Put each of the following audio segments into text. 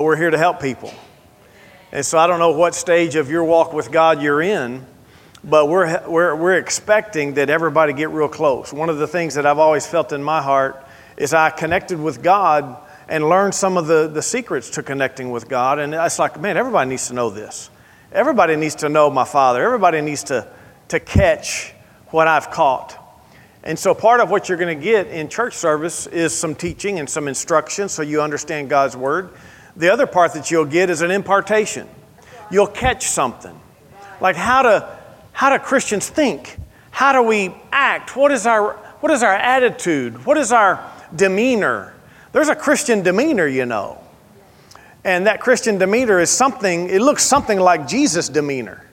We're here to help people. And so I don't know what stage of your walk with God you're in, but we're expecting that everybody get real close. One of the things that I've always felt in my heart is I connected with God and learned some of the secrets to connecting with God. And it's like, man, everybody needs to know this. Everybody needs to know my Father. Everybody needs to catch what I've caught. And so part of what you're going to get in church service is some teaching and some instruction so you understand God's Word. The other part that you'll get is an impartation. You'll catch something. Like how do Christians think? How do we act? What is our attitude? What is our demeanor? There's a Christian demeanor, you know. And that Christian demeanor is something, it looks something like Jesus' demeanor.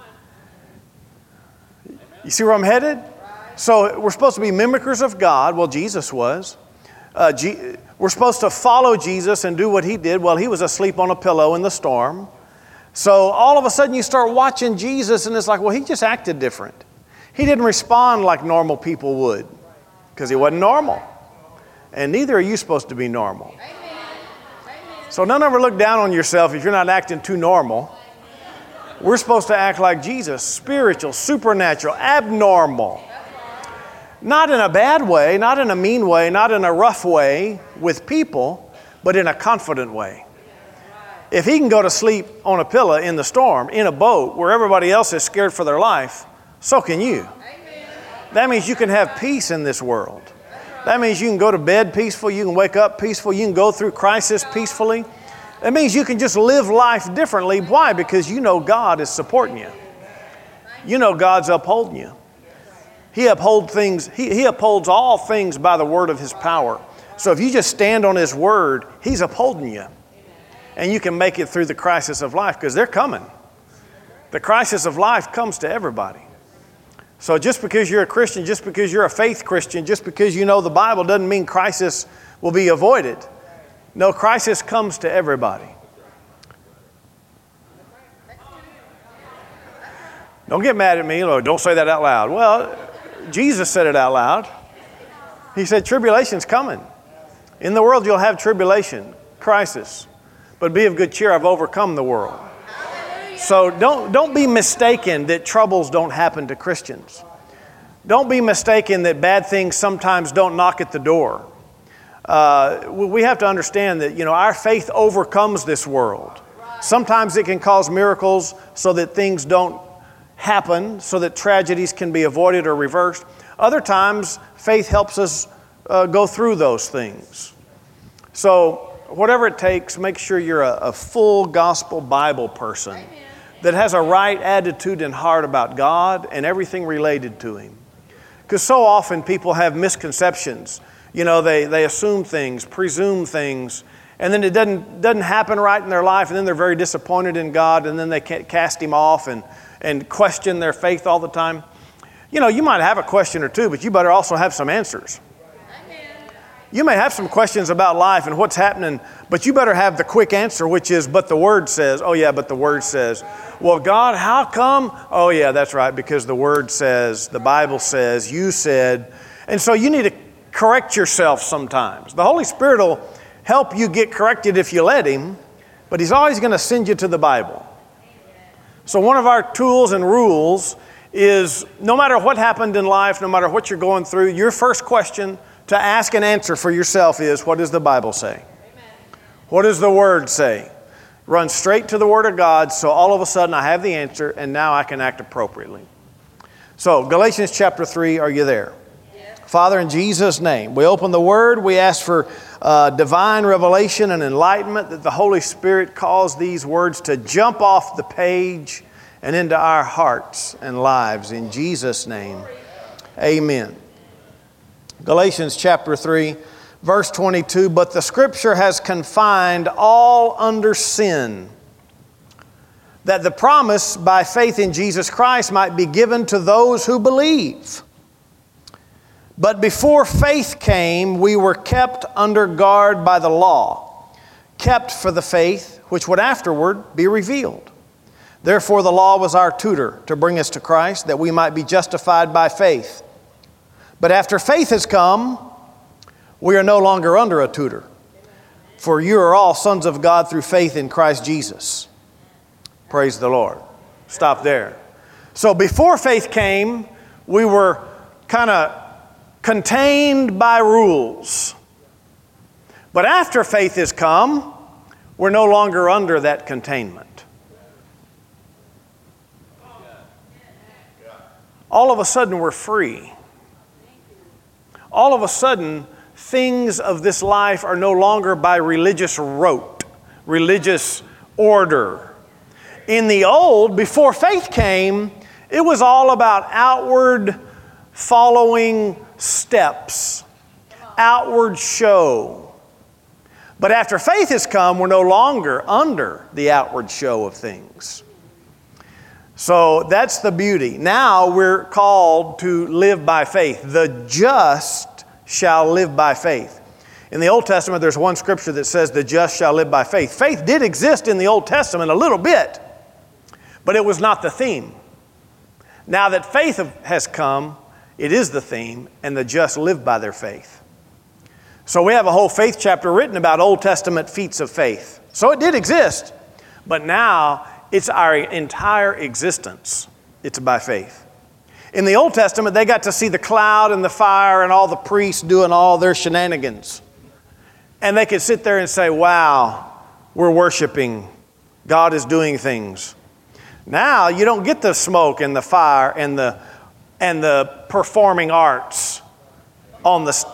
You see where I'm headed? So we're supposed to be mimickers of God. Well, Jesus was. We're supposed to follow Jesus and do what he did. Well, he was asleep on a pillow in the storm. So all of a sudden you start watching Jesus and it's like, well, he just acted different. He didn't respond like normal people would because he wasn't normal. And neither are you supposed to be normal. So don't ever look down on yourself if you're not acting too normal. We're supposed to act like Jesus, spiritual, supernatural, abnormal. Not in a bad way, not in a mean way, not in a rough way with people, but in a confident way. If he can go to sleep on a pillow in the storm, in a boat, where everybody else is scared for their life, so can you. That means you can have peace in this world. That means you can go to bed peaceful, you can wake up peaceful, you can go through crisis peacefully. That means you can just live life differently. Why? Because you know God is supporting you. You know God's upholding you. He upholds things. He upholds all things by the word of his power. So if you just stand on his word, he's upholding you. And you can make it through the crisis of life because they're coming. The crisis of life comes to everybody. So just because you're a Christian, just because you're a faith Christian, just because you know the Bible doesn't mean crisis will be avoided. No, crisis comes to everybody. Don't get mad at me. Don't say that out loud. Well, Jesus said it out loud. He said, tribulation's coming. In the world, you'll have tribulation, crisis. But be of good cheer, I've overcome the world. So don't be mistaken that troubles don't happen to Christians. Don't be mistaken that bad things sometimes don't knock at the door. We have to understand that, our faith overcomes this world. Sometimes it can cause miracles so that things don't happen, so that tragedies can be avoided or reversed. Other times, faith helps us go through those things. So whatever it takes, make sure you're a full gospel Bible person that has a right attitude and heart about God and everything related to him. Because so often people have misconceptions. They assume things, presume things, and then it doesn't happen right in their life, and then they're very disappointed in God, and then they can't cast him off and question their faith all the time. You might have a question or two, but you better also have some answers. You may have some questions about life and what's happening, but you better have the quick answer, which is, but the Word says. Oh yeah, but the Word says. Well, God, how come? Oh yeah, that's right, because the Word says, the Bible says, you said. And so you need to correct yourself sometimes. The Holy Spirit will help you get corrected if you let him, but he's always going to send you to the Bible. So one of our tools and rules is no matter what happened in life, no matter what you're going through, your first question to ask and answer for yourself is, what does the Bible say? Amen. What does the Word say? Run straight to the Word of God, so all of a sudden I have the answer, and now I can act appropriately. So, Galatians chapter 3, are you there? Yes. Father, in Jesus' name, we open the Word. We ask for divine revelation and enlightenment, that the Holy Spirit cause these words to jump off the page and into our hearts and lives. In Jesus' name, amen. Galatians chapter 3, verse 22, but the Scripture has confined all under sin, that the promise by faith in Jesus Christ might be given to those who believe. But before faith came, we were kept under guard by the law, kept for the faith which would afterward be revealed. Therefore the law was our tutor to bring us to Christ, that we might be justified by faith. But after faith has come, we are no longer under a tutor. For you are all sons of God through faith in Christ Jesus. Praise the Lord. Stop there. So before faith came, we were kind of contained by rules. But after faith has come, we're no longer under that containment. All of a sudden, we're free. All of a sudden, things of this life are no longer by religious rote, religious order. In the old, before faith came, it was all about outward following steps, outward show. But after faith has come, we're no longer under the outward show of things. So that's the beauty. Now we're called to live by faith. The just shall live by faith. In the Old Testament, there's one scripture that says the just shall live by faith. Faith did exist in the Old Testament a little bit, but it was not the theme. Now that faith has come, it is the theme, and the just live by their faith. So we have a whole faith chapter written about Old Testament feats of faith. So it did exist, but now it's our entire existence. It's by faith. In the Old Testament, they got to see the cloud and the fire and all the priests doing all their shenanigans. And they could sit there and say, wow, we're worshiping. God is doing things. Now you don't get the smoke and the fire and the performing arts on the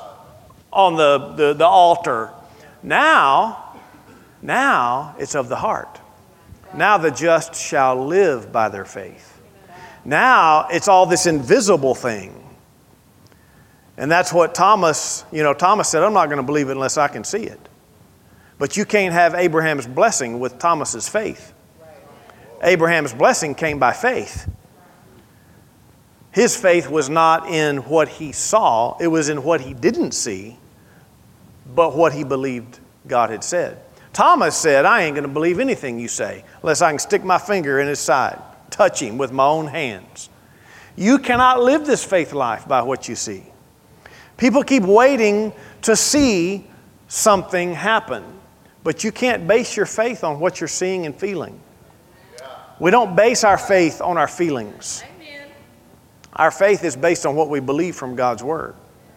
altar. Now it's of the heart. Now the just shall live by their faith. Now it's all this invisible thing. And that's what Thomas said, I'm not going to believe it unless I can see it. But you can't have Abraham's blessing with Thomas's faith. Abraham's blessing came by faith. His faith was not in what he saw, it was in what he didn't see, but what he believed God had said. Thomas said, I ain't going to believe anything you say unless I can stick my finger in his side, touch him with my own hands. You cannot live this faith life by what you see. People keep waiting to see something happen, but you can't base your faith on what you're seeing and feeling. We don't base our faith on our feelings. Our faith is based on what we believe from God's Word.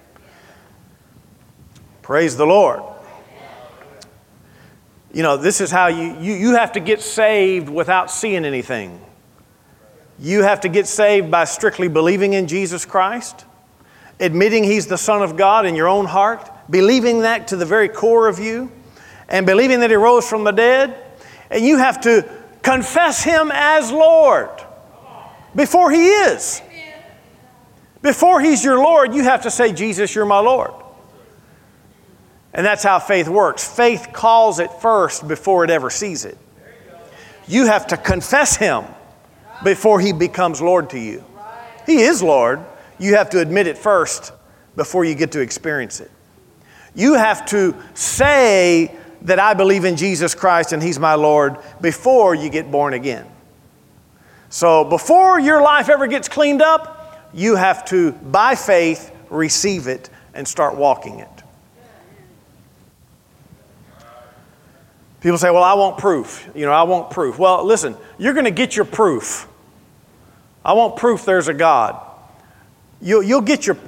Praise the Lord. You know, this is how you have to get saved without seeing anything. You have to get saved by strictly believing in Jesus Christ, admitting He's the Son of God in your own heart, believing that to the very core of you, and believing that He rose from the dead. And you have to confess Him as Lord before He is. Before He's your Lord, you have to say, Jesus, you're my Lord. And that's how faith works. Faith calls it first before it ever sees it. You have to confess Him before He becomes Lord to you. He is Lord. You have to admit it first before you get to experience it. You have to say that I believe in Jesus Christ and He's my Lord before you get born again. So before your life ever gets cleaned up, you have to, by faith, receive it and start walking it. People say, well, I want proof. I want proof. Well, listen, you're going to get your proof. I want proof there's a God. You'll get your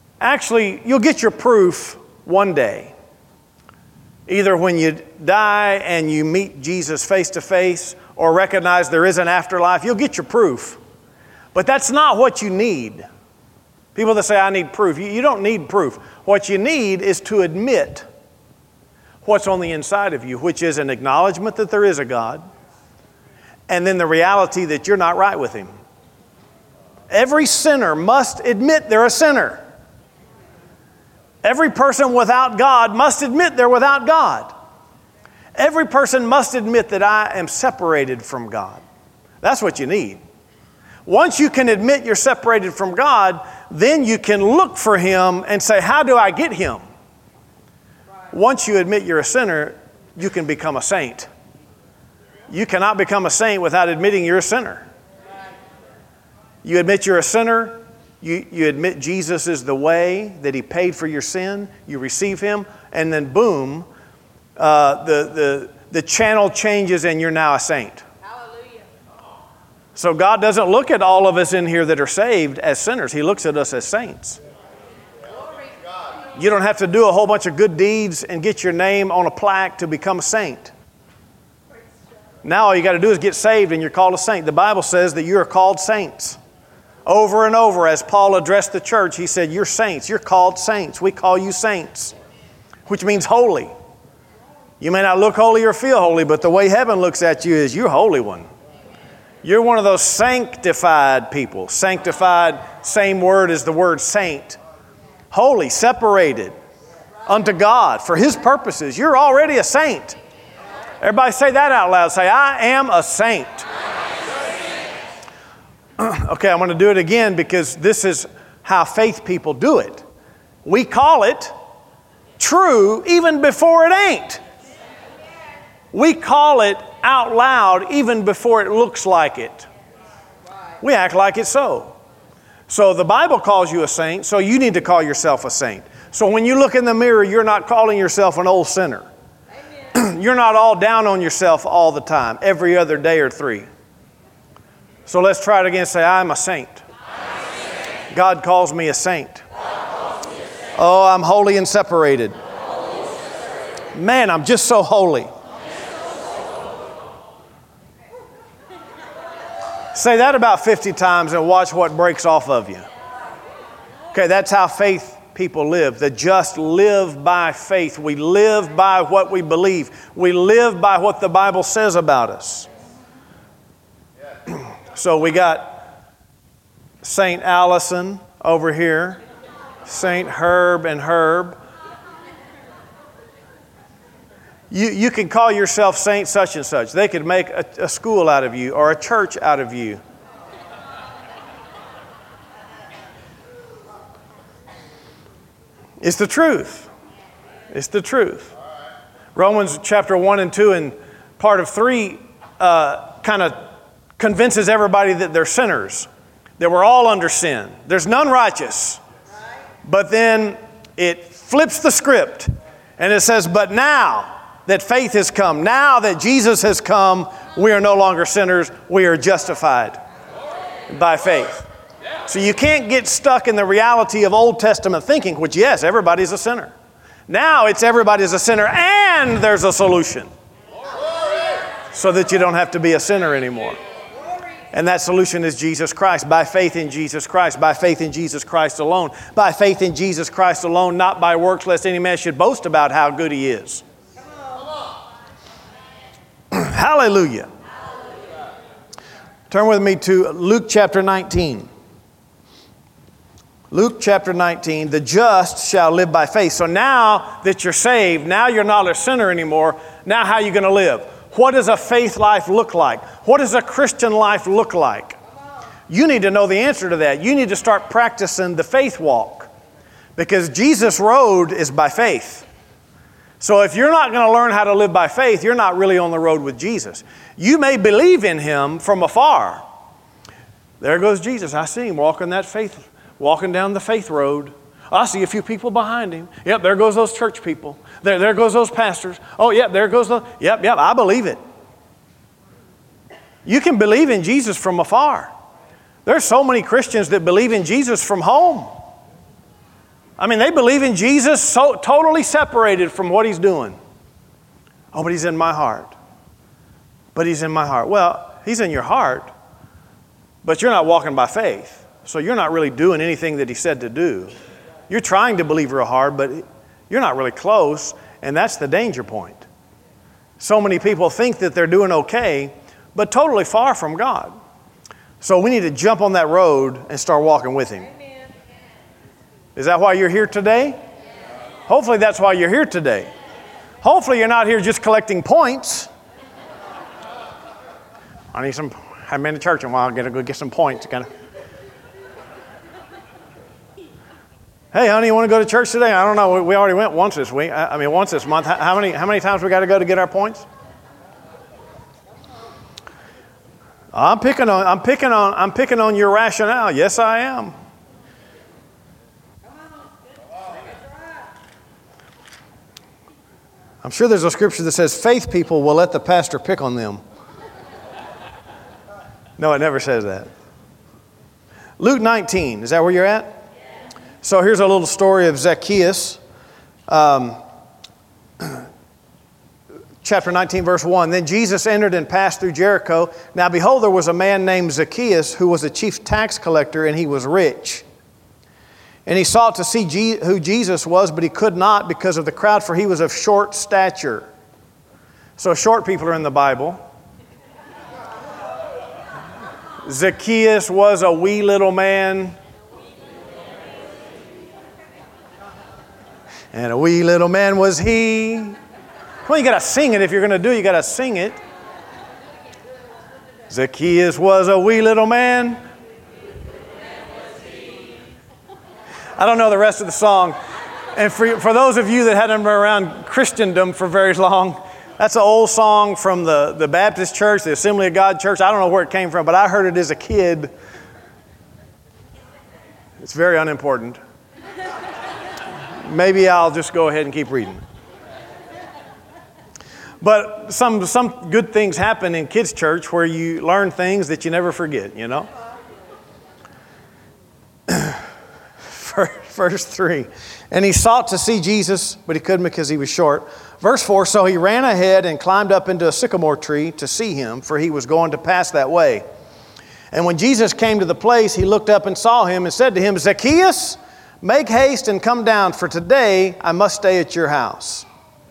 proof one day. Either when you die and you meet Jesus face to face or recognize there is an afterlife, you'll get your proof. But that's not what you need. People that say, I need proof. You don't need proof. What you need is to admit what's on the inside of you, which is an acknowledgement that there is a God, and then the reality that you're not right with Him. Every sinner must admit they're a sinner. Every person without God must admit they're without God. Every person must admit that I am separated from God. That's what you need. Once you can admit you're separated from God, then you can look for Him and say, how do I get Him? Once you admit you're a sinner, you can become a saint. You cannot become a saint without admitting you're a sinner. You admit you're a sinner, you admit Jesus is the way, that He paid for your sin, you receive Him, and then boom, the channel changes and you're now a saint. Hallelujah. So God doesn't look at all of us in here that are saved as sinners. He looks at us as saints. You don't have to do a whole bunch of good deeds and get your name on a plaque to become a saint. Now all you got to do is get saved and you're called a saint. The Bible says that you are called saints. Over and over, as Paul addressed the church, he said, you're saints. You're called saints. We call you saints, which means holy. You may not look holy or feel holy, but the way heaven looks at you is you're a holy one. You're one of those sanctified people. Sanctified, same word as the word saint. Holy, separated unto God for His purposes. You're already a saint. Everybody say that out loud. Say, I am a saint. Okay, I'm going to do it again because this is how faith people do it. We call it true even before it ain't. We call it out loud even before it looks like it. We act like it's so. So the Bible calls you a saint, so you need to call yourself a saint. So when you look in the mirror, you're not calling yourself an old sinner. You're not all down on yourself all the time, every other day or three. So let's try it again. Say, I'm a saint. God calls me a saint. Oh, I'm holy and separated. Man, I'm just so holy. Say that about 50 times and watch what breaks off of you. Okay, that's how faith people live. The just live by faith. We live by what we believe. We live by what the Bible says about us. So we got St. Allison over here, St. Herb and Herb. You can call yourself Saint such and such. They could make a school out of you or a church out of you. It's the truth. It's the truth. Romans chapter 1 and 2 and part of 3 kind of convinces everybody that they're sinners, that we're all under sin. There's none righteous. But then it flips the script and it says, but now that faith has come, now that Jesus has come, we are no longer sinners, we are justified by faith. So you can't get stuck in the reality of Old Testament thinking, which yes, everybody's a sinner. Now it's everybody's a sinner and there's a solution so that you don't have to be a sinner anymore. And that solution is Jesus Christ, by faith in Jesus Christ, by faith in Jesus Christ alone, by faith in Jesus Christ alone, not by works, lest any man should boast about how good he is. Hallelujah. Turn with me to Luke chapter 19. Luke chapter 19, the just shall live by faith. So now that you're saved, now you're not a sinner anymore. Now how are you going to live? What does a faith life look like? What does a Christian life look like? You need to know the answer to that. You need to start practicing the faith walk because Jesus' road is by faith. So if you're not going to learn how to live by faith, you're not really on the road with Jesus. You may believe in Him from afar. There goes Jesus. I see Him walking down the faith road. I see a few people behind Him. Yep, there goes those church people. There goes those pastors. Oh, yep, there goes the... Yep, I believe it. You can believe in Jesus from afar. There's so many Christians that believe in Jesus from home. I mean, they believe in Jesus so totally separated from what He's doing. Oh, but He's in my heart. But He's in my heart. Well, He's in your heart, but you're not walking by faith. So you're not really doing anything that He said to do. You're trying to believe real hard, but you're not really close, and that's the danger point. So many people think that they're doing okay, but totally far from God. So we need to jump on that road and start walking with Him. Is that why you're here today? Hopefully that's why you're here today. Hopefully you're not here just collecting points. I haven't been to church in a while. I gotta go get some points. Hey, honey, you want to go to church today? I don't know. We already went once this week. Once this month. How many times we got to go to get our points? I'm picking on your rationale. Yes, I am. I'm sure there's a scripture that says faith people will let the pastor pick on them. No, it never says that. Luke 19, is that where you're at? Yeah. So here's a little story of Zacchaeus. Chapter 19, verse 1. Then Jesus entered and passed through Jericho. Now behold, there was a man named Zacchaeus who was a chief tax collector, and he was rich. And he sought to see who Jesus was, but he could not because of the crowd, for he was of short stature. So short people are in the Bible. Zacchaeus was a wee little man. And a wee little man was he. Well, you got to sing it. If you're going to do it, you got to sing it. Zacchaeus was a wee little man. I don't know the rest of the song. And for those of you that hadn't been around Christendom for very long, that's an old song from the Baptist church, the Assembly of God church. I don't know where it came from, but I heard it as a kid. It's very unimportant. Maybe I'll just go ahead and keep reading. But some good things happen in kids' church where you learn things that you never forget, you know? Verse 3. And he sought to see Jesus, but he couldn't because he was short. Verse 4. So he ran ahead and climbed up into a sycamore tree to see him, for he was going to pass that way. And when Jesus came to the place, he looked up and saw him and said to him, Zacchaeus, make haste and come down, for today I must stay at your house.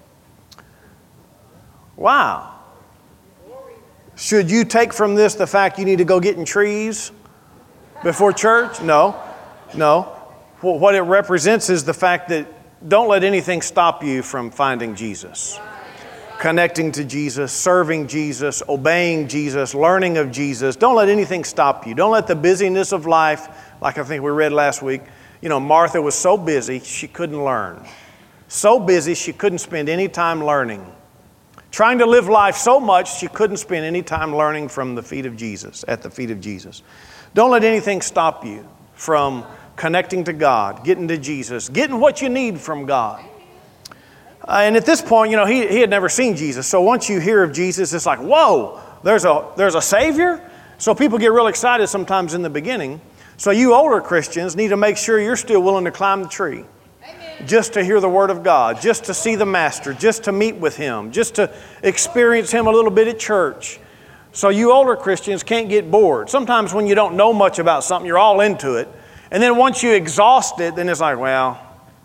Wow. Should you take from this the fact you need to go get in trees before church? No. What it represents is the fact that don't let anything stop you from finding Jesus, connecting to Jesus, serving Jesus, obeying Jesus, learning of Jesus. Don't let anything stop you. Don't let the busyness of life, like I think we read last week. You know, Martha was so busy she couldn't learn. So busy she couldn't spend any time learning. Trying to live life so much she couldn't spend any time learning from the feet of Jesus, at the feet of Jesus. Don't let anything stop you from connecting to God, getting to Jesus, getting what you need from God. And at this point, you know, he had never seen Jesus. So once you hear of Jesus, it's like, whoa, there's a Savior? So people get real excited sometimes in the beginning. So you older Christians need to make sure you're still willing to climb the tree. Amen. Just to hear the Word of God, just to see the Master, just to meet with Him, just to experience Him a little bit at church. So you older Christians can't get bored. Sometimes when you don't know much about something, you're all into it. And then once you exhaust it, then it's like, well,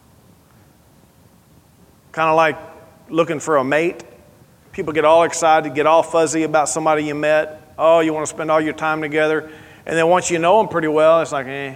kind of like looking for a mate. People get all excited, get all fuzzy about somebody you met. Oh, you want to spend all your time together. And then once you know them pretty well, it's like, eh.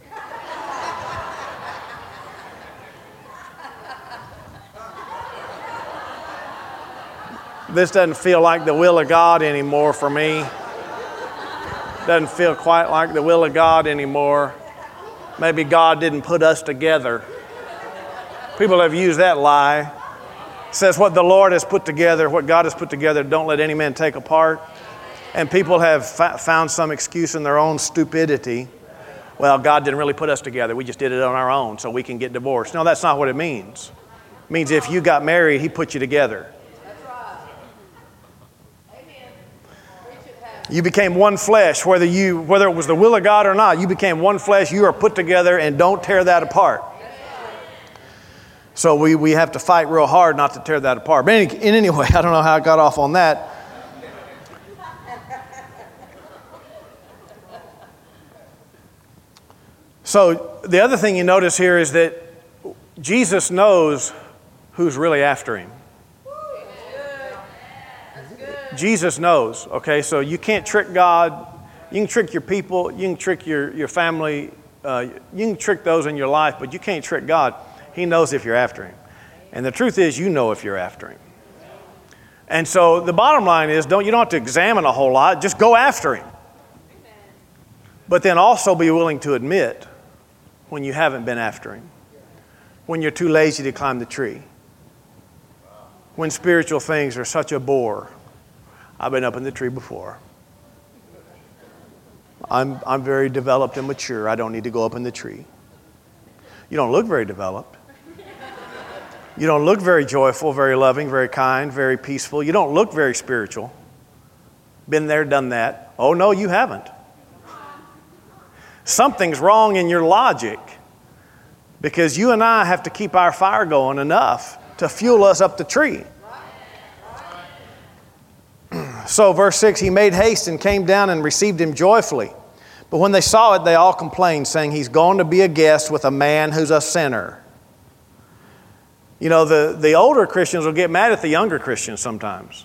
This doesn't feel like the will of God anymore for me. Doesn't feel quite like the will of God anymore. Maybe God didn't put us together. People have used that lie. It says what the Lord has put together, what God has put together, don't let any man take apart. And people have found some excuse in their own stupidity. Well, God didn't really put us together. We just did it on our own so we can get divorced. No, that's not what it means. It means if you got married, He put you together. You became one flesh, whether it was the will of God or not. You became one flesh. You are put together, and don't tear that apart. So we have to fight real hard not to tear that apart. But anyway, I don't know how I got off on that. So the other thing you notice here is that Jesus knows who's really after Him. Jesus knows, okay? So you can't trick God. You can trick your people. You can trick your family. You can trick those in your life, but you can't trick God. He knows if you're after Him. And the truth is, you know if you're after Him. And so the bottom line is, you don't have to examine a whole lot. Just go after Him. But then also be willing to admit when you haven't been after Him. When you're too lazy to climb the tree. When spiritual things are such a bore. I've been up in the tree before. I'm very developed and mature. I don't need to go up in the tree. You don't look very developed. You don't look very joyful, very loving, very kind, very peaceful. You don't look very spiritual. Been there, done that. Oh, no, you haven't. Something's wrong in your logic, because you and I have to keep our fire going enough to fuel us up the tree. So verse 6, he made haste and came down and received him joyfully. But when they saw it, they all complained, saying, he's gone to be a guest with a man who's a sinner. You know, the older Christians will get mad at the younger Christians sometimes.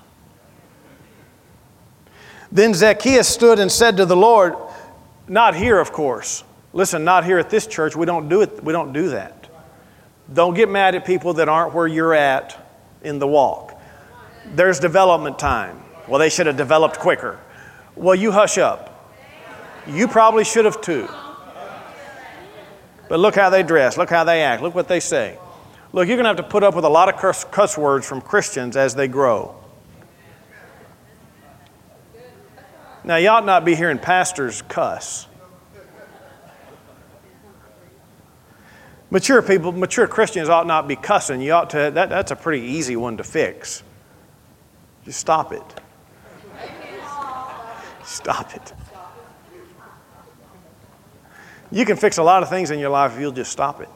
Then Zacchaeus stood and said to the Lord, not here, of course. Listen, not here at this church. We don't do it. We don't do that. Don't get mad at people that aren't where you're at in the walk. There's development time. Well, they should have developed quicker. Well, you hush up. You probably should have too. But look how they dress. Look how they act. Look what they say. Look, you're going to have to put up with a lot of cuss words from Christians as they grow. Now, you ought not be hearing pastors cuss. Mature people, mature Christians ought not be cussing. You ought to. That's a pretty easy one to fix. Just stop it. Stop it. You can fix a lot of things in your life if you'll just stop it.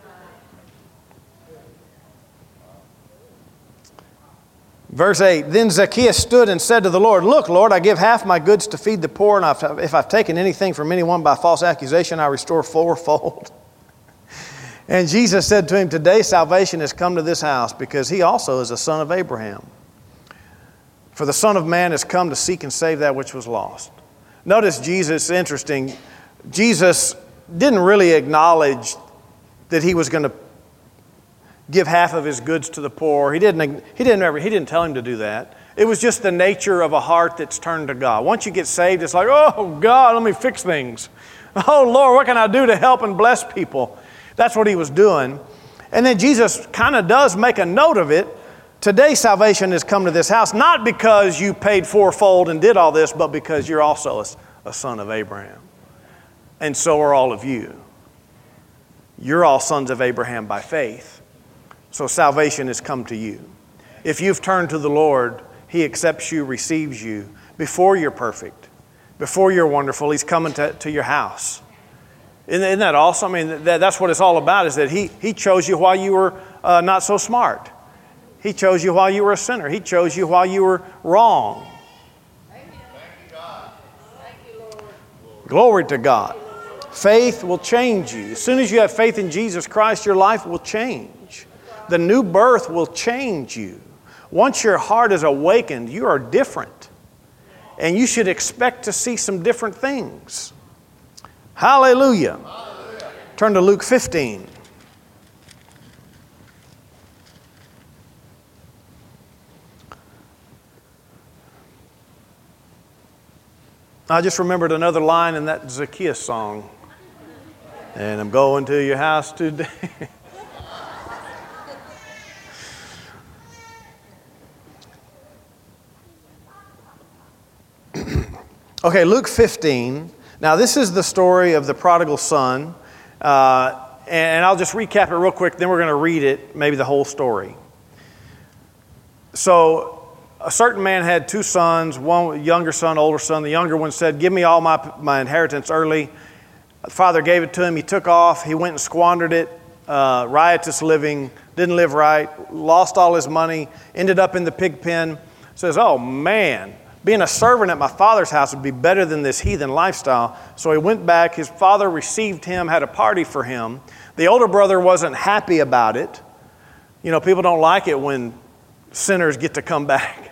Verse 8, then Zacchaeus stood and said to the Lord, look, Lord, I give half my goods to feed the poor, and if I've taken anything from anyone by false accusation, I restore fourfold. And Jesus said to him, today salvation has come to this house, because he also is a son of Abraham. For the Son of Man has come to seek and save that which was lost. Notice Jesus, interesting, Jesus didn't really acknowledge that he was going to give half of his goods to the poor. He didn't tell him to do that. It was just the nature of a heart that's turned to God. Once you get saved, it's like, oh, God, let me fix things. Oh, Lord, what can I do to help and bless people? That's what he was doing. And then Jesus kind of does make a note of it. Today salvation has come to this house, not because you paid fourfold and did all this, but because you're also a son of Abraham. And so are all of you. You're all sons of Abraham by faith. So salvation has come to you. If you've turned to the Lord, he accepts you, receives you. Before you're perfect, before you're wonderful, he's coming to your house. Isn't that awesome? I mean, that's what it's all about, is that he chose you while you were not so smart. He chose you while you were a sinner. He chose you while you were wrong. Thank you, God. Thank you, Lord. Glory to God. Faith will change you. As soon as you have faith in Jesus Christ, your life will change. The new birth will change you. Once your heart is awakened, you are different. And you should expect to see some different things. Hallelujah. Hallelujah. Turn to Luke 15. I just remembered another line in that Zacchaeus song. And I'm going to your house today. Okay, Luke 15. Now, this is the story of the prodigal son. And I'll just recap it real quick, then we're going to read it, maybe the whole story. So, a certain man had two sons, one younger son, older son. The younger one said, give me all my inheritance early. The father gave it to him. He took off. He went and squandered it. Riotous living, didn't live right, lost all his money, ended up in the pig pen. Says, oh man, being a servant at my father's house would be better than this heathen lifestyle. So he went back. His father received him, had a party for him. The older brother wasn't happy about it. You know, people don't like it when sinners get to come back.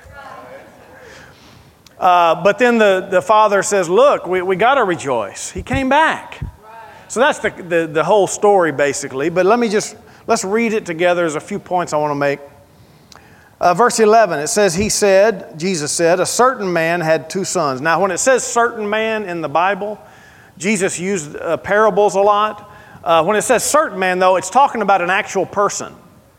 But then the father says, look, we got to rejoice. He came back. So that's the whole story basically. But let's read it together. There's a few points I want to make. Verse 11, it says, Jesus said, a certain man had two sons. Now, when it says certain man in the Bible, Jesus used parables a lot. When it says certain man, though, it's talking about an actual person.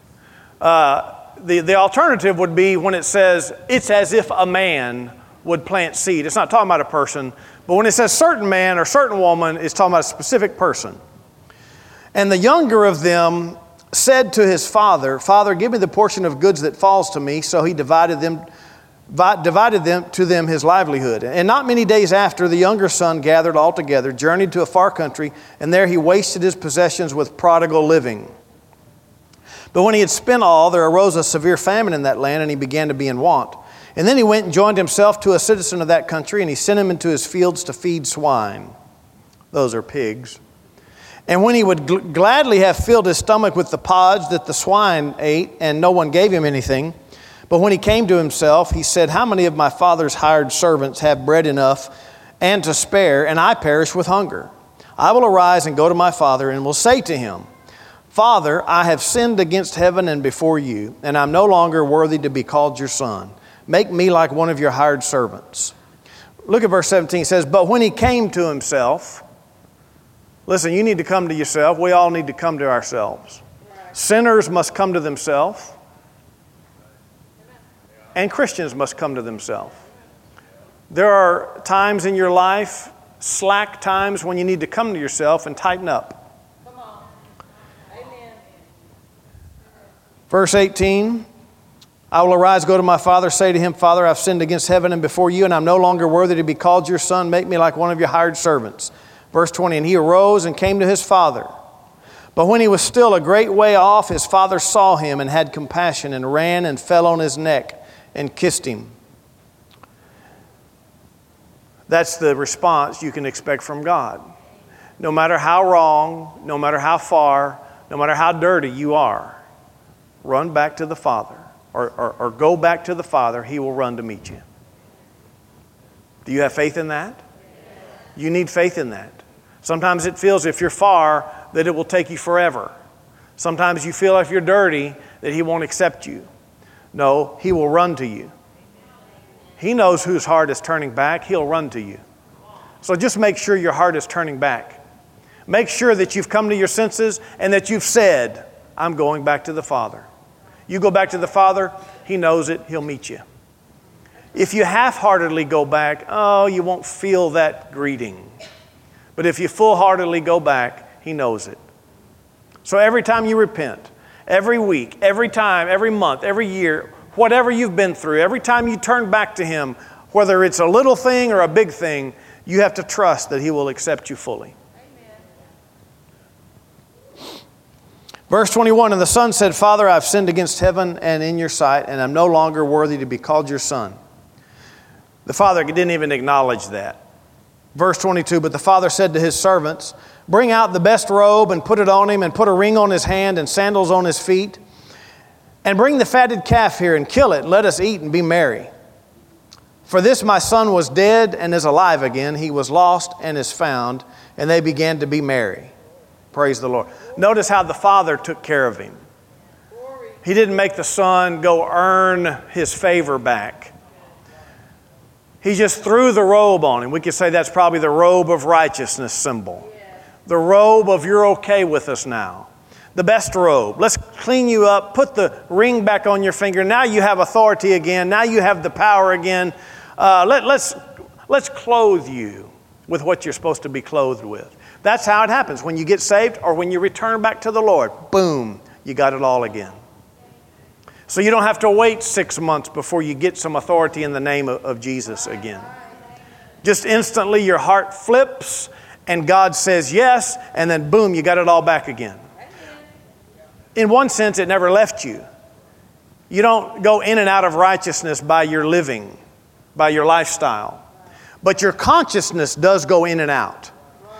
The alternative would be when it says, it's as if a man would plant seed. It's not talking about a person, but when it says certain man or certain woman, it's talking about a specific person. And the younger of them said to his father, Father, give me the portion of goods that falls to me. So he divided them to them his livelihood. And not many days after, the younger son gathered all together, journeyed to a far country, and there he wasted his possessions with prodigal living. But when he had spent all, there arose a severe famine in that land, and he began to be in want. And then he went and joined himself to a citizen of that country, and he sent him into his fields to feed swine. Those are pigs. And when he would gladly have filled his stomach with the pods that the swine ate, and no one gave him anything, but when he came to himself, he said, How many of my father's hired servants have bread enough and to spare, and I perish with hunger? I will arise and go to my father, and will say to him, Father, I have sinned against heaven and before you, and I'm no longer worthy to be called your son. Make me like one of your hired servants. Look at verse 17. It says, But when he came to himself, listen, you need to come to yourself. We all need to come to ourselves. Sinners must come to themselves, and Christians must come to themselves. There are times in your life, slack times, when you need to come to yourself and tighten up. Verse 18, I will arise, go to my father, say to him, Father, I've sinned against heaven and before you, and I'm no longer worthy to be called your son. Make me like one of your hired servants. Verse 20, and he arose and came to his father. But when he was still a great way off, his father saw him and had compassion and ran and fell on his neck and kissed him. That's the response you can expect from God. No matter how wrong, no matter how far, no matter how dirty you are, run back to the Father, or go back to the Father. He will run to meet you. Do you have faith in that? You need faith in that. Sometimes it feels, if you're far, that it will take you forever. Sometimes you feel if you're dirty, that He won't accept you. No, He will run to you. He knows whose heart is turning back. He'll run to you. So just make sure your heart is turning back. Make sure that you've come to your senses and that you've said, I'm going back to the Father. You go back to the Father, He knows it, He'll meet you. If you half-heartedly go back, you won't feel that greeting. But if you full-heartedly go back, He knows it. So every time you repent, every week, every time, every month, every year, whatever you've been through, every time you turn back to Him, whether it's a little thing or a big thing, you have to trust that He will accept you fully. Verse 21, and the son said, Father, I've sinned against heaven and in your sight, and I'm no longer worthy to be called your son. The father didn't even acknowledge that. Verse 22, but the father said to his servants, Bring out the best robe and put it on him, and put a ring on his hand and sandals on his feet. And bring the fatted calf here and kill it. Let us eat and be merry. For this my son was dead and is alive again. He was lost and is found. And they began to be merry. Praise the Lord. Notice how the Father took care of him. He didn't make the Son go earn his favor back. He just threw the robe on him. We could say that's probably the robe of righteousness symbol. The robe of you're okay with us now. The best robe. Let's clean you up. Put the ring back on your finger. Now you have authority again. Now you have the power again. Let's clothe you with what you're supposed to be clothed with. That's how it happens. When you get saved or when you return back to the Lord, boom, you got it all again. So you don't have to wait 6 months before you get some authority in the name of Jesus again. Just instantly your heart flips and God says yes, and then boom, you got it all back again. In one sense, it never left you. You don't go in and out of righteousness by your living, by your lifestyle. But your consciousness does go in and out.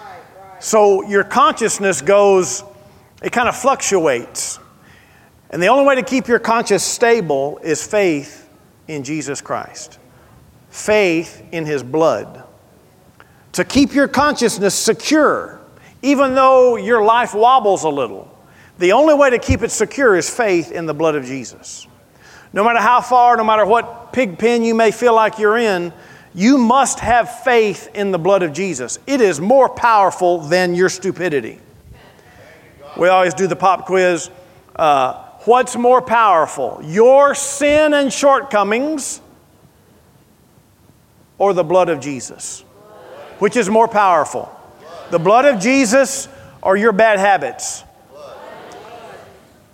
So your consciousness goes, it kind of fluctuates. And the only way to keep your conscience stable is faith in Jesus Christ. Faith in His blood. To keep your consciousness secure, even though your life wobbles a little, the only way to keep it secure is faith in the blood of Jesus. No matter how far, no matter what pig pen you may feel like you're in, you must have faith in the blood of Jesus. It is more powerful than your stupidity. We always do the pop quiz. What's more powerful, your sin and shortcomings or the blood of Jesus? Which is more powerful? The blood of Jesus or your bad habits?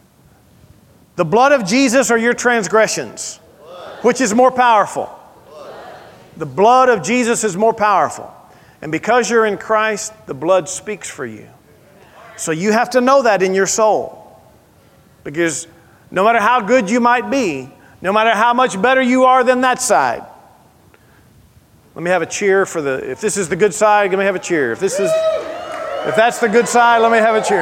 The blood of Jesus or your transgressions? Which is more powerful? The blood of Jesus is more powerful. And because you're in Christ, the blood speaks for you. So you have to know that in your soul. Because no matter how good you might be, no matter how much better you are than that side. Let me have a cheer for if this is the good side, let me have a cheer. If that's the good side, let me have a cheer.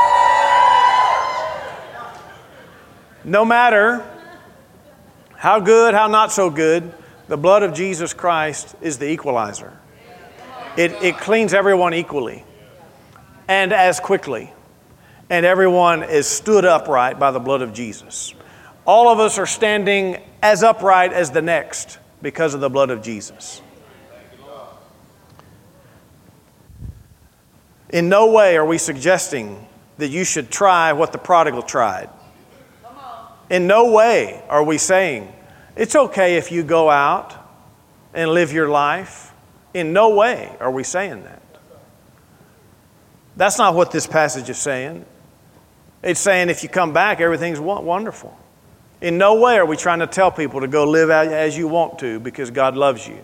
No matter how good, how not so good, the blood of Jesus Christ is the equalizer. It cleans everyone equally and as quickly. And everyone is stood upright by the blood of Jesus. All of us are standing as upright as the next because of the blood of Jesus. In no way are we suggesting that you should try what the prodigal tried. In no way are we saying it's okay if you go out and live your life. In no way are we saying that. That's not what this passage is saying. It's saying if you come back, everything's wonderful. In no way are we trying to tell people to go live as you want to because God loves you.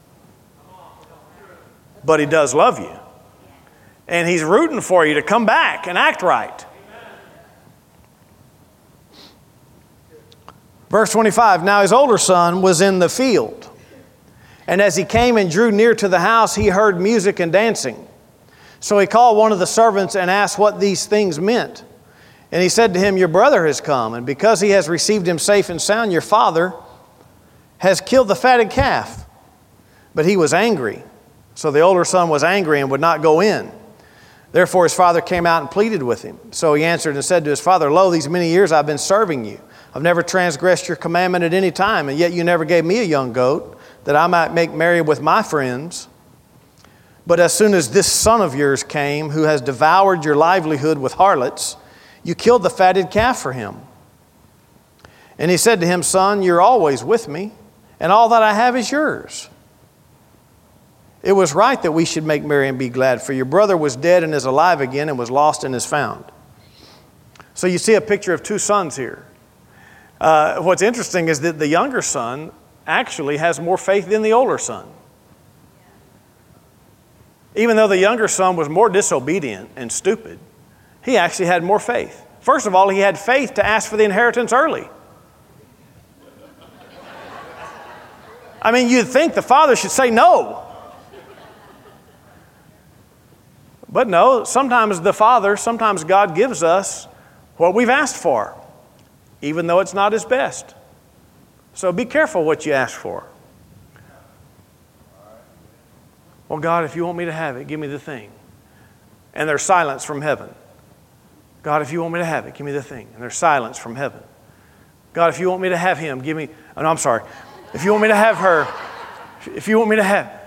But He does love you. And He's rooting for you to come back and act right. Verse 25, now his older son was in the field. And as he came and drew near to the house, he heard music and dancing. So he called one of the servants and asked what these things meant. And he said to him, your brother has come, and because he has received him safe and sound, your father has killed the fatted calf. But he was angry. So the older son was angry and would not go in. Therefore his father came out and pleaded with him. So he answered and said to his father, lo, these many years I've been serving you. I've never transgressed your commandment at any time, and yet you never gave me a young goat that I might make merry with my friends. But as soon as this son of yours came, who has devoured your livelihood with harlots, you killed the fatted calf for him. And he said to him, son, you're always with me, and all that I have is yours. It was right that we should make merry and be glad, for your brother was dead and is alive again, and was lost and is found. So you see a picture of two sons here. What's interesting is that the younger son actually has more faith than the older son. Even though the younger son was more disobedient and stupid, he actually had more faith. First of all, he had faith to ask for the inheritance early. I mean, you'd think the father should say no. But no, sometimes God gives us what we've asked for, even though it's not His best. So be careful what you ask for. Well, God, if you want me to have it, give me the thing. And there's silence from heaven. God, if you want me to have it, give me the thing. And there's silence from heaven. God, if you want me to have him, give me, oh, no, I'm sorry. If you want me to have her, if you want me to,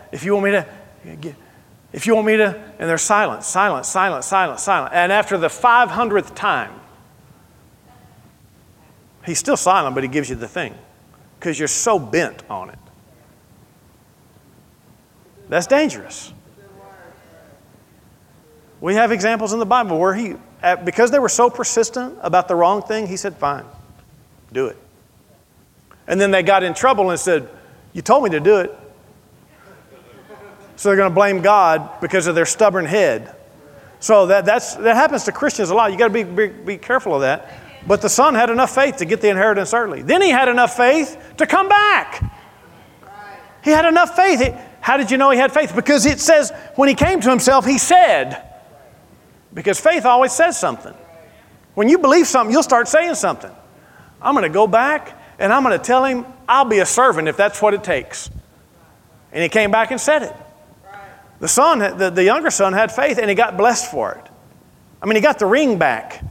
and there's silence, silence, silence, silence, silence. And after the 500th time, He's still silent, but He gives you the thing because you're so bent on it. That's dangerous. We have examples in the Bible where because they were so persistent about the wrong thing, He said, fine, do it. And then they got in trouble and said, you told me to do it. So they're going to blame God because of their stubborn head. So that happens to Christians a lot. You got to be careful of that. But the son had enough faith to get the inheritance early. Then he had enough faith to come back. He had enough faith. How did you know he had faith? Because it says when he came to himself, he said. Because faith always says something. When you believe something, you'll start saying something. I'm going to go back and I'm going to tell him I'll be a servant if that's what it takes. And he came back and said it. The younger son had faith and he got blessed for it. I mean, he got the ring back.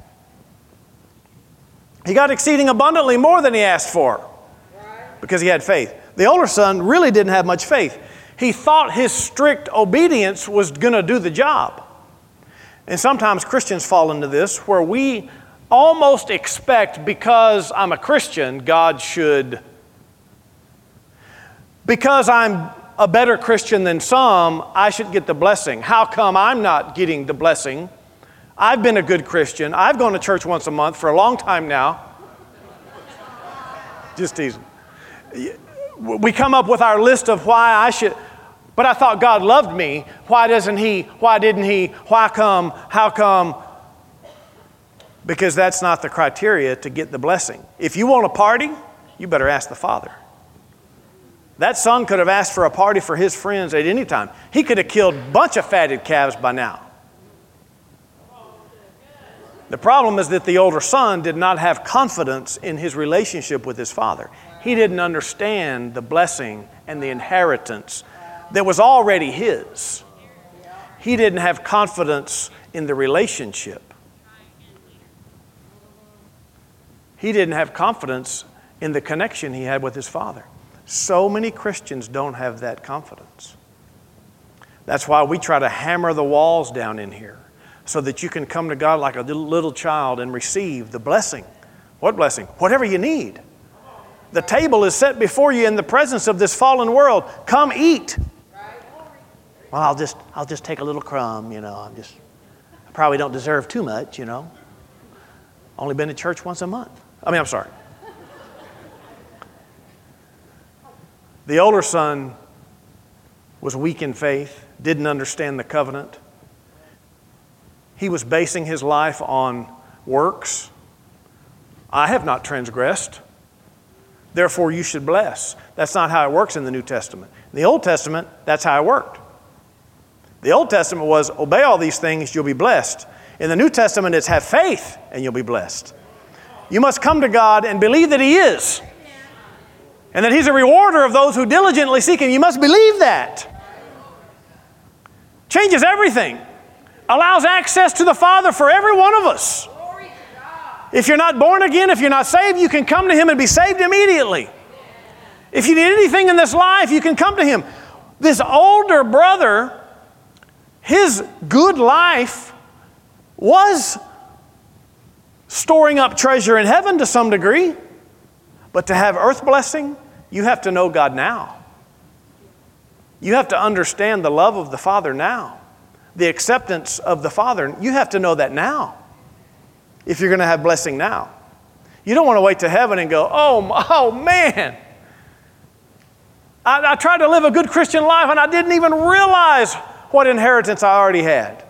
He got exceeding abundantly more than he asked for because he had faith. The older son really didn't have much faith. He thought his strict obedience was going to do the job. And sometimes Christians fall into this where we almost expect because I'm a Christian, God should. Because I'm a better Christian than some, I should get the blessing. How come I'm not getting the blessing? I've been a good Christian. I've gone to church once a month for a long time now. Just teasing. We come up with our list of why I should, but I thought God loved me. Why doesn't He? Why didn't He? Why come? How come? Because that's not the criteria to get the blessing. If you want a party, you better ask the Father. That son could have asked for a party for his friends at any time. He could have killed a bunch of fatted calves by now. The problem is that the older son did not have confidence in his relationship with his father. He didn't understand the blessing and the inheritance that was already his. He didn't have confidence in the relationship. He didn't have confidence in the connection he had with his father. So many Christians don't have that confidence. That's why we try to hammer the walls down in here so that you can come to God like a little child and receive the blessing. What blessing? Whatever you need. The table is set before you in the presence of this fallen world. Come eat. Well, I'll just take a little crumb, I probably don't deserve too much, Only been to church once a month. I'm sorry. The older son was weak in faith, didn't understand the covenant. He was basing his life on works. I have not transgressed, therefore you should bless. That's not how it works in the New Testament. In the Old Testament, that's how it worked. The Old Testament was obey all these things, you'll be blessed. In the New Testament, it's have faith and you'll be blessed. You must come to God and believe that He is. And that He's a rewarder of those who diligently seek Him. You must believe that. Changes everything. Allows access to the Father for every one of us. If you're not born again, if you're not saved, you can come to Him and be saved immediately. If you need anything in this life, you can come to Him. This older brother, his good life was storing up treasure in heaven to some degree. But to have earth blessing, you have to know God now. You have to understand the love of the Father now. The acceptance of the Father, you have to know that now. If you're going to have blessing now. You don't want to wait to heaven and go, oh man. I tried to live a good Christian life and I didn't even realize what inheritance I already had.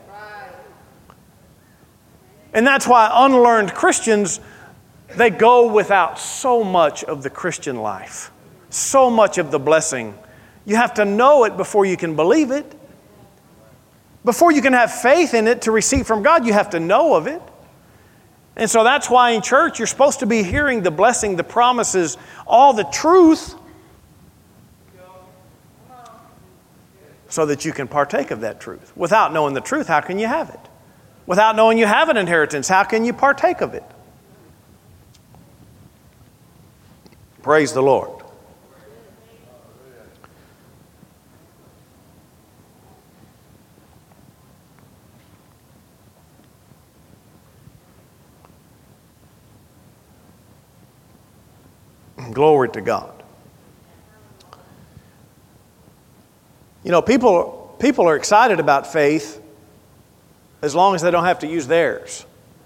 And that's why unlearned Christians, they go without so much of the Christian life, so much of the blessing. You have to know it before you can believe it. Before you can have faith in it to receive from God, you have to know of it. And so that's why in church you're supposed to be hearing the blessing, the promises, all the truth, so that you can partake of that truth. Without knowing the truth, how can you have it? Without knowing you have an inheritance, how can you partake of it? Praise the Lord. Glory to God. People are excited about faith as long as they don't have to use theirs.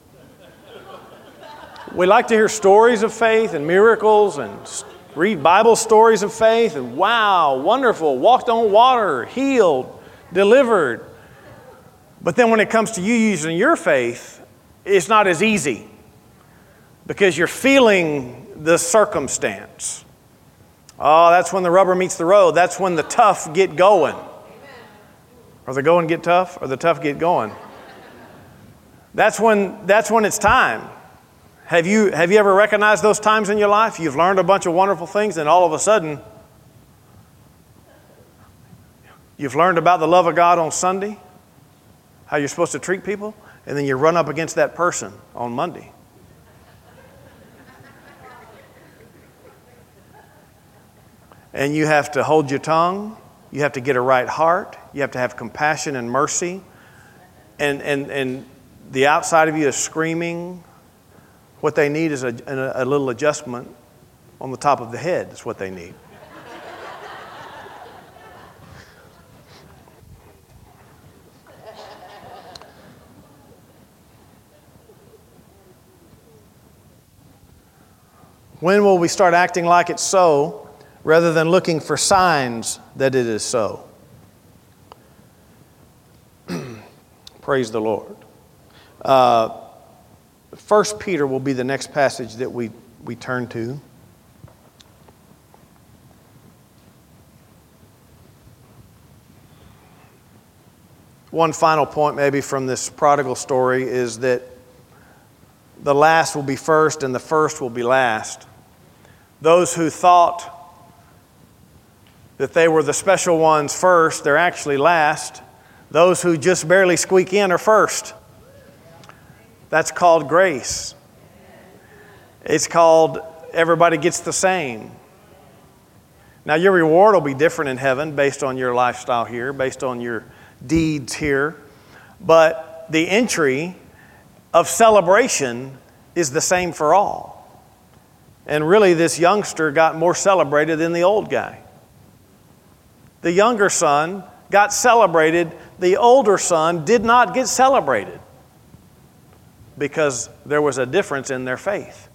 We like to hear stories of faith and miracles and read Bible stories of faith and wow, wonderful, walked on water, healed, delivered. But then when it comes to you using your faith, it's not as easy because you're feeling the circumstance. Oh, that's when the rubber meets the road. That's when the tough get going. Or the going get tough, or the tough get going. That's when it's time. Have you ever recognized those times in your life? You've learned a bunch of wonderful things, and all of a sudden, you've learned about the love of God on Sunday, how you're supposed to treat people, and then you run up against that person on Monday. And you have to hold your tongue. You have to get a right heart. You have to have compassion and mercy. And the outside of you is screaming. What they need is a little adjustment on the top of the head. That's what they need. When will we start acting like it's so rather than looking for signs that it is so? Praise the Lord. 1 Peter will be the next passage that we turn to. One final point maybe from this prodigal story is that the last will be first and the first will be last. Those who thought that they were the special ones first, they're actually last. Those who just barely squeak in are first. That's called grace. It's called everybody gets the same. Now your reward will be different in heaven based on your lifestyle here, based on your deeds here. But the entry of celebration is the same for all. And really this youngster got more celebrated than the old guy. The younger son got celebrated. The older son did not get celebrated because there was a difference in their faith.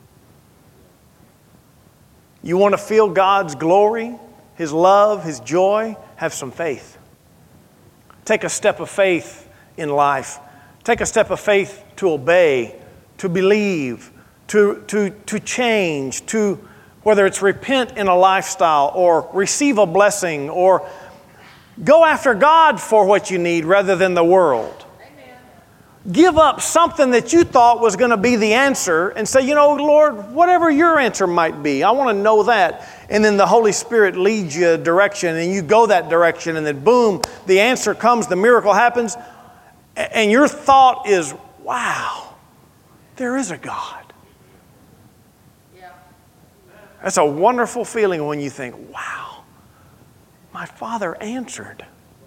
You want to feel God's glory, His love, His joy? Have some faith. Take a step of faith in life. Take a step of faith to obey, to believe, to change, to whether it's repent in a lifestyle or receive a blessing or go after God for what you need rather than the world. Give up something that you thought was going to be the answer and say, Lord, whatever your answer might be, I want to know that. And then the Holy Spirit leads you a direction and you go that direction and then boom, the answer comes, the miracle happens. And your thought is, wow, there is a God. Yeah. That's a wonderful feeling when you think, wow, my Father answered.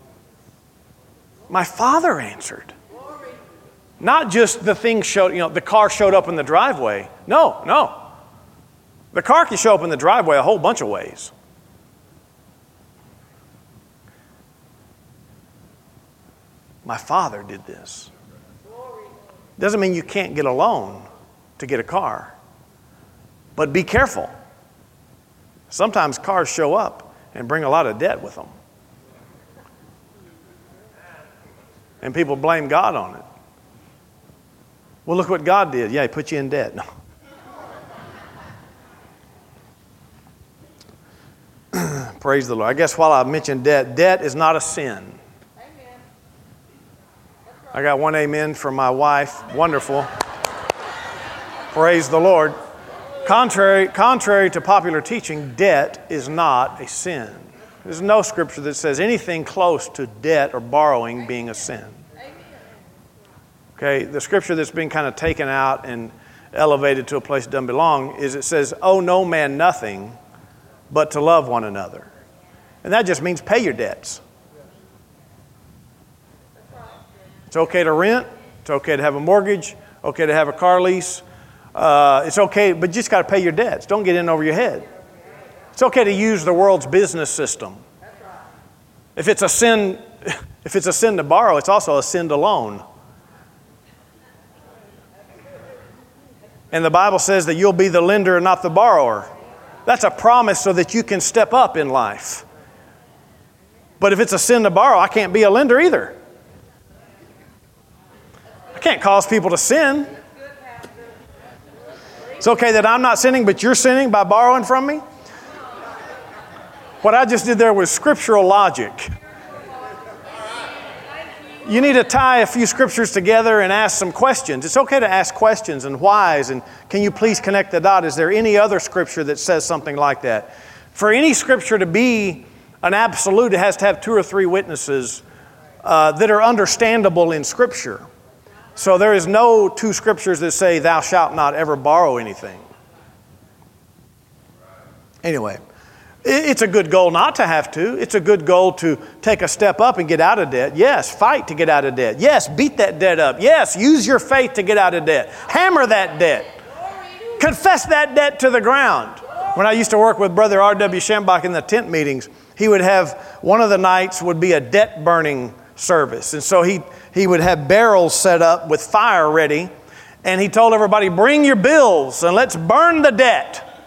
My Father answered. Not just the thing the car showed up in the driveway. No. The car can show up in the driveway a whole bunch of ways. My Father did this. Doesn't mean you can't get a loan to get a car. But be careful. Sometimes cars show up and bring a lot of debt with them. And people blame God on it. Well, look what God did. Yeah, He put you in debt. No. Praise the Lord. I guess while I mentioned debt is not a sin. Amen. I got one amen from my wife. Wonderful. Praise the Lord. Contrary to popular teaching, debt is not a sin. There's no scripture that says anything close to debt or borrowing being a sin. Okay, the scripture that's been kind of taken out and elevated to a place it doesn't belong is it says, owe no man nothing but to love one another. And that just means pay your debts. It's okay to rent. It's okay to have a mortgage. Okay to have a car lease. It's okay, but you just got to pay your debts. Don't get in over your head. It's okay to use the world's business system. If it's a sin to borrow, it's also a sin to loan. And the Bible says that you'll be the lender and not the borrower. That's a promise so that you can step up in life. But if it's a sin to borrow, I can't be a lender either. I can't cause people to sin. It's okay that I'm not sinning, but you're sinning by borrowing from me? What I just did there was scriptural logic. You need to tie a few scriptures together and ask some questions. It's okay to ask questions and whys, and can you please connect the dot? Is there any other scripture that says something like that? For any scripture to be an absolute, it has to have 2 or 3 witnesses that are understandable in Scripture. So there is no 2 scriptures that say, thou shalt not ever borrow anything. Anyway. It's a good goal not to have to. It's a good goal to take a step up and get out of debt. Yes, fight to get out of debt. Yes, beat that debt up. Yes, use your faith to get out of debt. Hammer that debt. Confess that debt to the ground. When I used to work with Brother R.W. Schambach in the tent meetings, he would have, one of the nights would be a debt burning service. And so he would have barrels set up with fire ready. And he told everybody, bring your bills and let's burn the debt.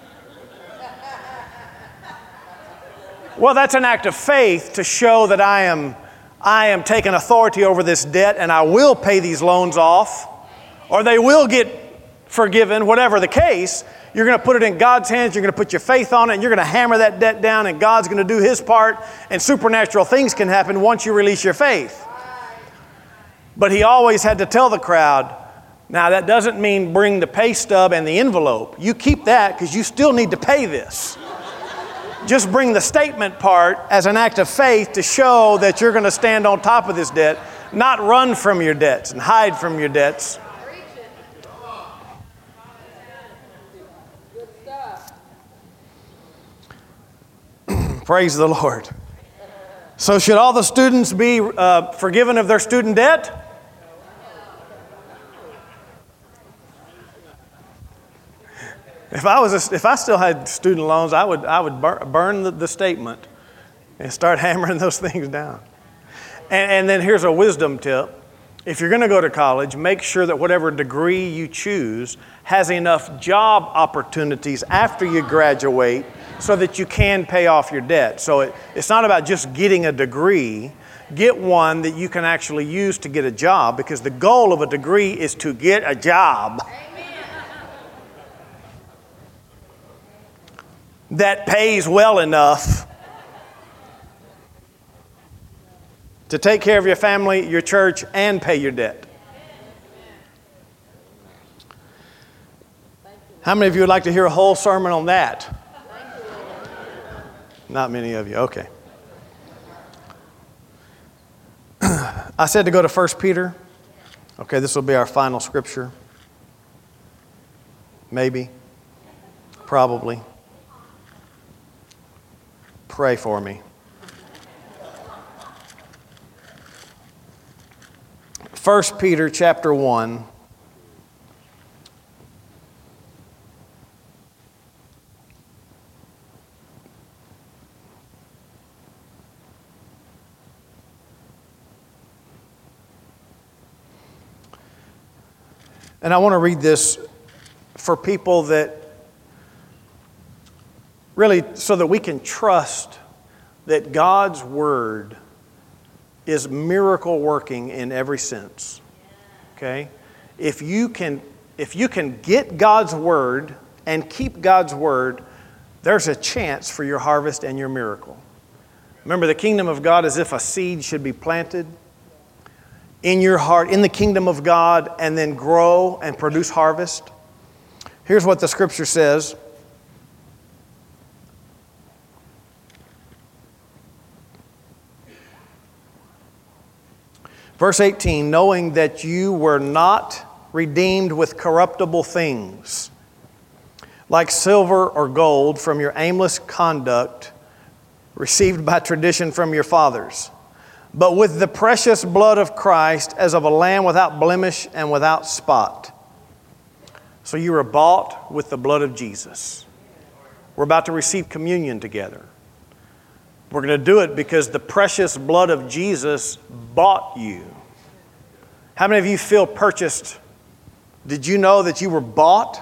Well, that's an act of faith to show that I am taking authority over this debt and I will pay these loans off, or they will get forgiven, whatever the case. You're going to put it in God's hands, you're going to put your faith on it, and you're going to hammer that debt down, and God's going to do His part, and supernatural things can happen once you release your faith. But he always had to tell the crowd, now that doesn't mean bring the pay stub and the envelope. You keep that because you still need to pay this. Just bring the statement part as an act of faith to show that you're going to stand on top of this debt, not run from your debts and hide from your debts. Praise the Lord. So should all the students be forgiven of their student debt? If I still had student loans, I would burn the statement and start hammering those things down. And then here's a wisdom tip. If you're going to go to college, make sure that whatever degree you choose has enough job opportunities after you graduate so that you can pay off your debt. So it's not about just getting a degree. Get one that you can actually use to get a job, because the goal of a degree is to get a job. That pays well enough to take care of your family, your church, and pay your debt. How many of you would like to hear a whole sermon on that? Not many of you. Okay. I said to go to 1 Peter. Okay, this will be our final scripture. Maybe. Probably. Pray for me. 1 Peter chapter 1. And I want to read this for people that really, so that we can trust that God's Word is miracle working in every sense. Okay? If you can get God's Word and keep God's Word, there's a chance for your harvest and your miracle. Remember, the kingdom of God is if a seed should be planted in your heart, in the kingdom of God, and then grow and produce harvest. Here's what the scripture says. Verse 18, knowing that you were not redeemed with corruptible things, like silver or gold from your aimless conduct received by tradition from your fathers, but with the precious blood of Christ, as of a lamb without blemish and without spot. So you were bought with the blood of Jesus. We're about to receive communion together. We're going to do it because the precious blood of Jesus bought you. How many of you feel purchased? Did you know that you were bought?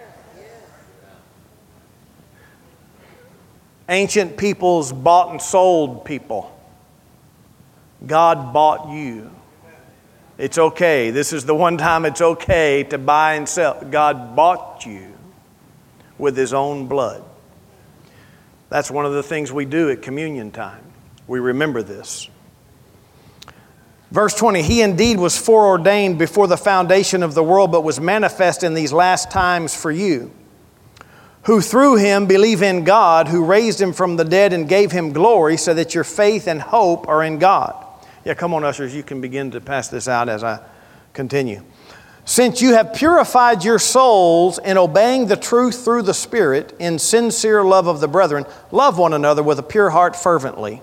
Ancient peoples bought and sold people. God bought you. It's okay. This is the one time it's okay to buy and sell. God bought you with His own blood. That's one of the things we do at communion time. We remember this. Verse 20, He indeed was foreordained before the foundation of the world, but was manifest in these last times for you, who through Him believe in God, who raised Him from the dead and gave Him glory, so that your faith and hope are in God. Yeah, come on, ushers, you can begin to pass this out as I continue. Since you have purified your souls in obeying the truth through the Spirit, in sincere love of the brethren, love one another with a pure heart fervently.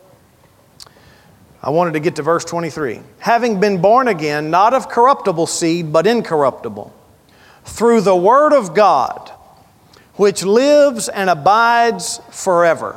I wanted to get to verse 23. Having been born again, not of corruptible seed, but incorruptible, through the Word of God, which lives and abides forever.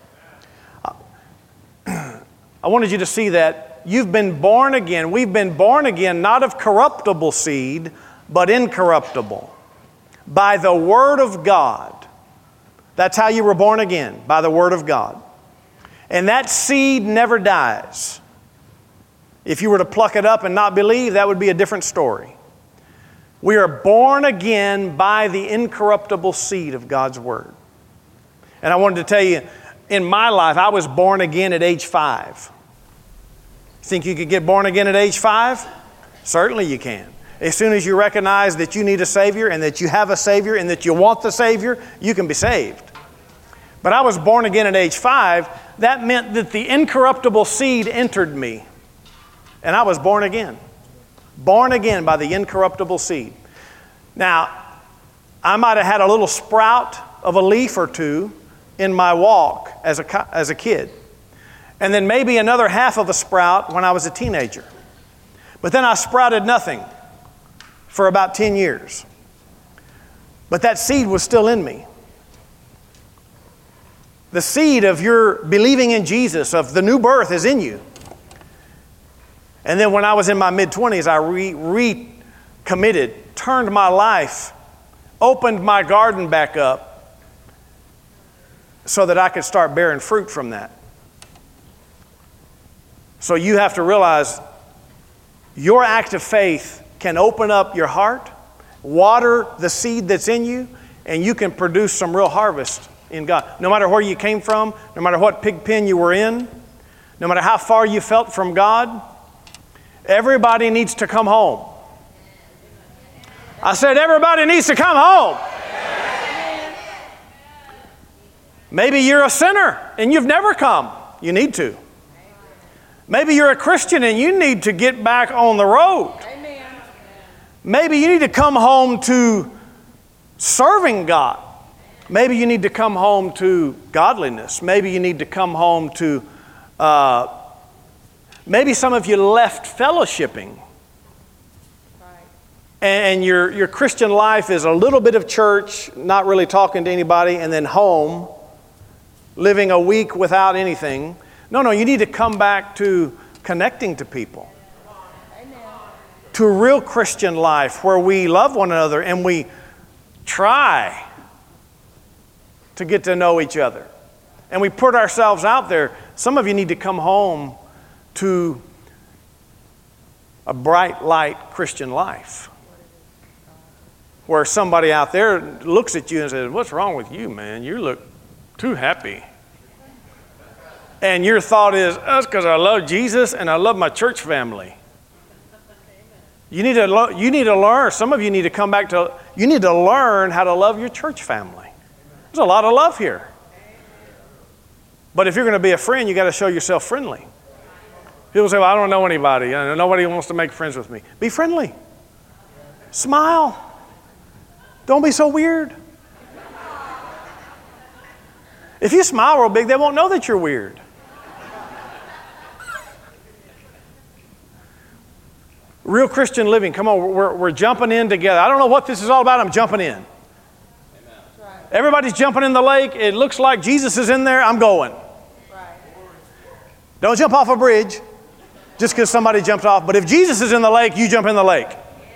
I wanted you to see that you've been born again. We've been born again, not of corruptible seed, but incorruptible, by the Word of God. That's how you were born again, by the Word of God. And that seed never dies. If you were to pluck it up and not believe, that would be a different story. We are born again by the incorruptible seed of God's Word. And I wanted to tell you, in my life, I was born again at age 5. Think you could get born again at age 5? Certainly you can. As soon as you recognize that you need a Savior and that you have a Savior and that you want the Savior, you can be saved. But I was born again at age 5. That meant that the incorruptible seed entered me. And I was born again. Born again by the incorruptible seed. Now, I might have had a little sprout of a leaf or two in my walk as a kid. And then maybe another half of a sprout when I was a teenager. But then I sprouted nothing for about 10 years. But that seed was still in me. The seed of your believing in Jesus, of the new birth, is in you. And then when I was in my mid-20s, I recommitted, turned my life, opened my garden back up so that I could start bearing fruit from that. So you have to realize your act of faith can open up your heart, water the seed that's in you, and you can produce some real harvest in God. No matter where you came from, no matter what pig pen you were in, no matter how far you felt from God, everybody needs to come home. I said everybody needs to come home. Maybe you're a sinner and you've never come. You need to. Maybe you're a Christian and you need to get back on the road. Maybe you need to come home to serving God. Maybe you need to come home to godliness. Maybe you need to come home to, maybe some of you left fellowshipping. And your Christian life is a little bit of church, not really talking to anybody, and then home, living a week without anything. No, you need to come back to connecting to people. To a real Christian life where we love one another and we try to get to know each other. And we put ourselves out there. Some of you need to come home to a bright light Christian life. Where somebody out there looks at you and says, "What's wrong with you, man? You look too happy." And your thought is, "That's because I love Jesus and I love my church family." You need to learn. Some of you need to come back to, you need to learn how to love your church family. There's a lot of love here. But if you're going to be a friend, you got to show yourself friendly. People say, "Well, I don't know anybody. Nobody wants to make friends with me." Be friendly. Smile. Don't be so weird. If you smile real big, they won't know that you're weird. Real Christian living. Come on, we're jumping in together. I don't know what this is all about. I'm jumping in. Amen. Everybody's jumping in the lake. It looks like Jesus is in there. I'm going. Right. Don't jump off a bridge just because somebody jumped off. But if Jesus is in the lake, you jump in the lake.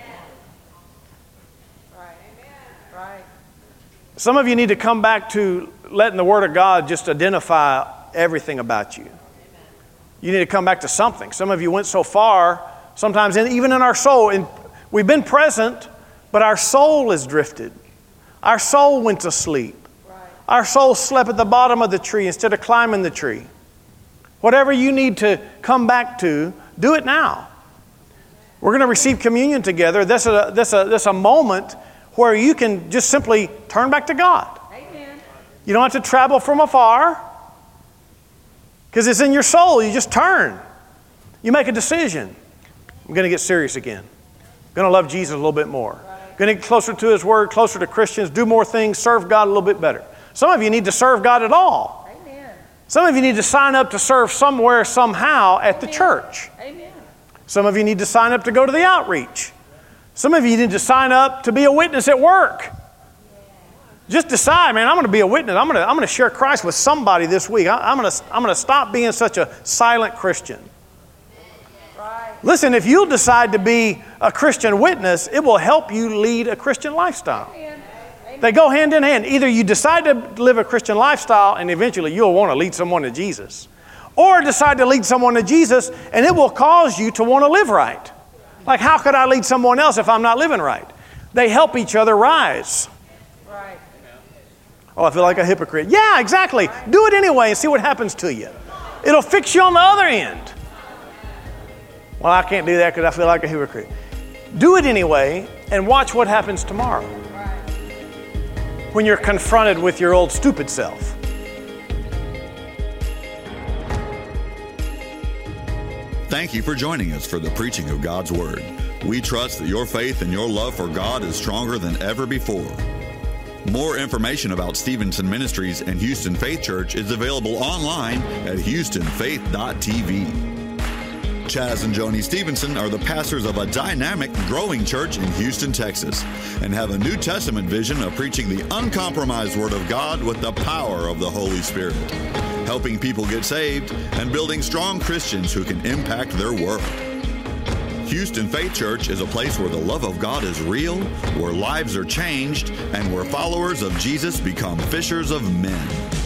Some of you need to come back to letting the Word of God just identify everything about you. You need to come back to something. Some of you went so far, sometimes even in our soul, and we've been present, but our soul has drifted. Our soul went to sleep. Our soul slept at the bottom of the tree instead of climbing the tree. Whatever you need to come back to, do it now. We're going to receive communion together. That's a moment where you can just simply turn back to God. Amen. You don't have to travel from afar because it's in your soul. You just turn. You make a decision. I'm going to get serious again. I'm going to love Jesus a little bit more. Right. Going to get closer to His Word, closer to Christians, do more things, serve God a little bit better. Some of you need to serve God at all. Amen. Some of you need to sign up to serve somewhere, somehow at the church. Amen. Some of you need to sign up to go to the outreach. Some of you need to sign up to be a witness at work. Just decide, man, I'm going to be a witness. I'm going to share Christ with somebody this week. I'm going to stop being such a silent Christian. Right. Listen, if you'll decide to be a Christian witness, it will help you lead a Christian lifestyle. Amen. They go hand in hand. Either you decide to live a Christian lifestyle and eventually you'll want to lead someone to Jesus. Or decide to lead someone to Jesus, and it will cause you to want to live right. Like, how could I lead someone else if I'm not living right? They help each other rise. Right. Oh, I feel like a hypocrite. Yeah, exactly. Do it anyway and see what happens to you. It'll fix you on the other end. Well, I can't do that because I feel like a hypocrite. Do it anyway and watch what happens tomorrow when you're confronted with your old stupid self. Thank you for joining us for the preaching of God's Word. We trust that your faith and your love for God is stronger than ever before. More information about Stevenson Ministries and Houston Faith Church is available online at houstonfaith.tv. Chaz and Joni Stevenson are the pastors of a dynamic, growing church in Houston, Texas, and have a New Testament vision of preaching the uncompromised Word of God with the power of the Holy Spirit, helping people get saved and building strong Christians who can impact their world. Houston Faith Church is a place where the love of God is real, where lives are changed, and where followers of Jesus become fishers of men.